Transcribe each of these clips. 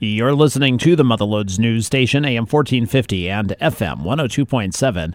You're listening to the Motherloads news station, AM 1450 and FM 102.7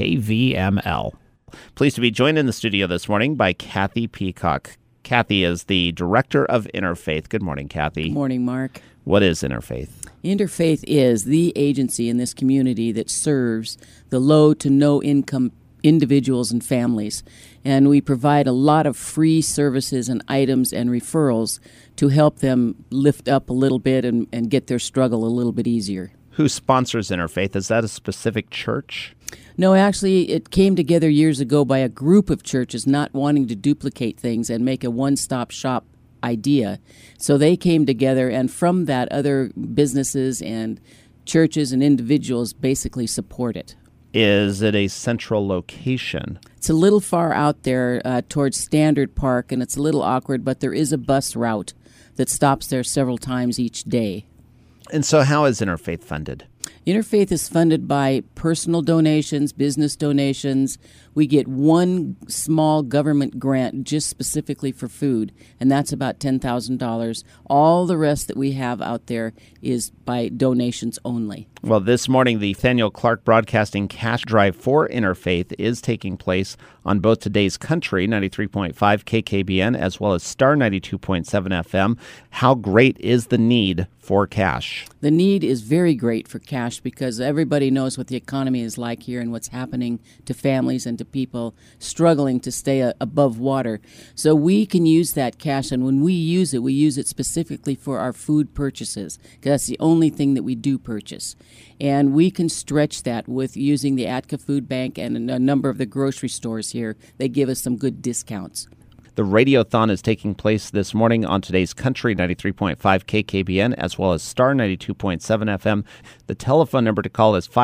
KVML. Pleased to be joined in the studio this morning by Kathy Peacock. Kathy is the Director of Interfaith. Good morning, Kathy. Good morning, Mark. What is Interfaith? Interfaith is the agency in this community that serves the low to no income individuals and families. And we provide a lot of free services and items and referrals to help them lift up a little bit and get their struggle a little bit easier. Who sponsors Interfaith? Is that a specific church? No, actually, it came together years ago by a group of churches not wanting to duplicate things and make a one-stop shop idea. So they came together, and from that, other businesses and churches and individuals basically support it. Is it a central location? It's a little far out there towards Standard Park, and it's a little awkward, but there is a bus route that stops there several times each day. And so how is Interfaith funded? Interfaith is funded by personal donations, business donations. We get one small government grant just specifically for food, and that's about $10,000. All the rest that we have out there is by donations only. Well, this morning, the Nathaniel Clark Broadcasting Cash Drive for Interfaith is taking place on both Today's Country, 93.5 KKBN, as well as Star 92.7 FM. How great is the need for cash? The need is very great for cash because everybody knows what the economy is like here and what's happening to families and to people struggling to stay above water. So we can use that cash, and when we use it specifically for our food purchases, because that's the only thing that we do purchase. And we can stretch that with using the Atka Food Bank and a number of the grocery stores here. They give us some good discounts. The Radiothon is taking place this morning on Today's Country, 93.5 KKBN, as well as Star 92.7 FM. The telephone number to call is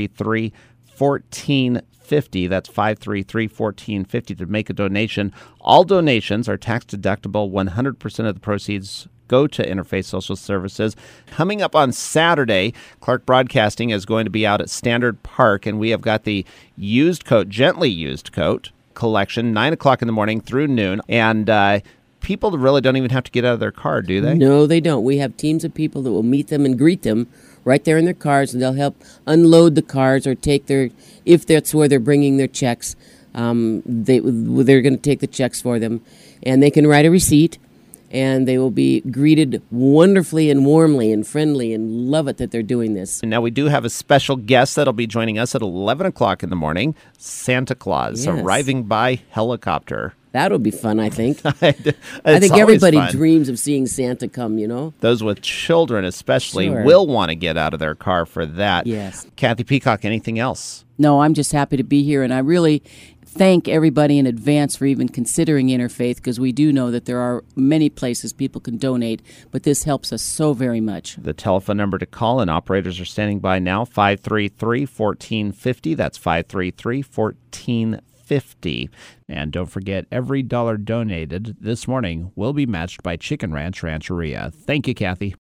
533-1450. That's 533-1450 to make a donation. All donations are tax deductible. 100% of the proceeds go to Interfaith Social Services. Coming up on Saturday, Clark Broadcasting is going to be out at Standard Park, and we have got the used coat, gently used coat collection, 9 o'clock in the morning through noon. And people really don't even have to get out of their car, do they? No, they don't. We have teams of people that will meet them and greet them right there in their cars, and they'll help unload the cars or take their, if that's where they're bringing their checks, they're going to take the checks for them. And they can write a receipt, and they will be greeted wonderfully and warmly and friendly, and love it that they're doing this. And now we do have a special guest that'll be joining us at 11 o'clock in the morning, Santa Claus, Yes. arriving by helicopter. That'll be fun, I think. I think everybody dreams of seeing Santa come, you know? Those with children especially Sure. will want to get out of their car for that. Yes. Kathy Peacock, anything else? No, I'm just happy to be here, and I really thank everybody in advance for even considering Interfaith, because we do know that there are many places people can donate, but this helps us so very much. The telephone number to call, and operators are standing by now, 533-1450. That's 533-1450. And don't forget, every dollar donated this morning will be matched by Chicken Ranch Rancheria. Thank you, Kathy.